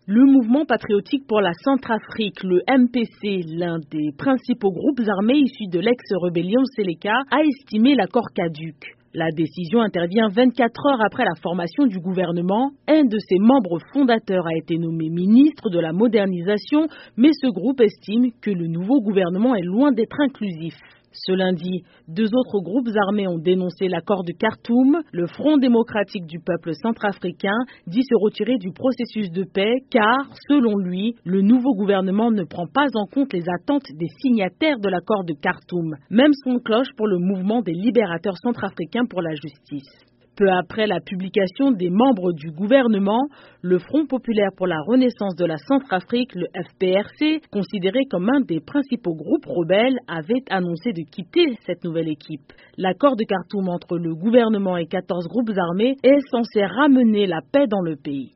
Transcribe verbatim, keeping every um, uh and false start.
Le mouvement patriotique pour la Centrafrique, le M P C, l'un des principaux groupes armés issus de l'ex-rébellion Séléka, a estimé l'accord caduc. La décision intervient vingt-quatre heures après la formation du gouvernement. Un de ses membres fondateurs a été nommé ministre de la modernisation, mais ce groupe estime que le nouveau gouvernement est loin d'être inclusif. Ce lundi, deux autres groupes armés ont dénoncé l'accord de Khartoum. Le Front démocratique du peuple centrafricain dit se retirer du processus de paix car, selon lui, le nouveau gouvernement ne prend pas en compte les attentes des signataires de l'accord de Khartoum. Même son cloche pour le mouvement des libérateurs centrafricains pour la justice. Peu après la publication des membres du gouvernement, le Front populaire pour la renaissance de la Centrafrique, le F P R C, considéré comme un des principaux groupes rebelles, avait annoncé de quitter cette nouvelle équipe. L'accord de Khartoum entre le gouvernement et quatorze groupes armés est censé ramener la paix dans le pays.